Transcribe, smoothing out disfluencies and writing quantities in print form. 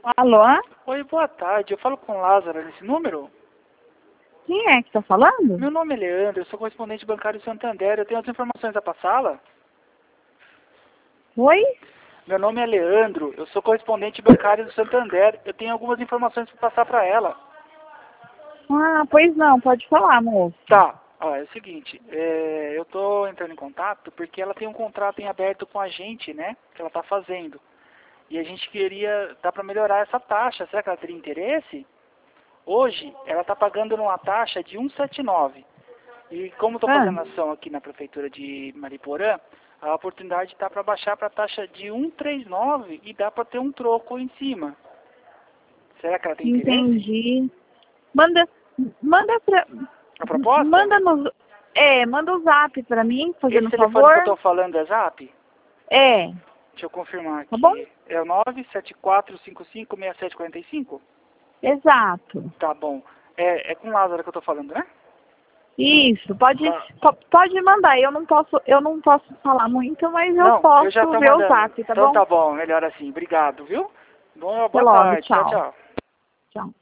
Alô? Oi, boa tarde. Eu falo com o Lázaro nesse número? Quem é que tá falando? Meu nome é Leandro, eu sou correspondente bancário de Santander. Eu tenho as informações a passá-la? Oi? Meu nome é Leandro, eu sou correspondente bancário do Santander. Eu tenho algumas informações para passar para ela. Ah, pois não, pode falar, moço. Tá. Ó, é o seguinte, eu tô entrando em contato porque ela tem um contrato em aberto com a gente, né? Que ela tá fazendo. E a gente queria dar para melhorar essa taxa. Será que ela teria interesse? Hoje, ela está pagando uma taxa de 179. E como estou Ah, fazendo ação aqui na prefeitura de Mariporã, a oportunidade está para baixar para a taxa de 139 e dá para ter um troco em cima. Será que ela tem interesse? entendi. Manda, manda pra, A proposta? manda no, manda o zap pra mim, Esse fazendo telefone que eu favor. estou falando é Zap? É, Deixa eu confirmar tá bom? aqui. É o 974556745? Exato. Tá bom. É com o Lázaro que eu estou falando, né? Isso, pode, Tá. pode mandar. Eu não posso falar muito, mas eu Não, eu já posso estou ver o mandando. zap, tá Então bom? tá bom, melhor assim. Obrigado, viu? Até Boa logo, tarde. Tchau, tchau. tchau. Tchau.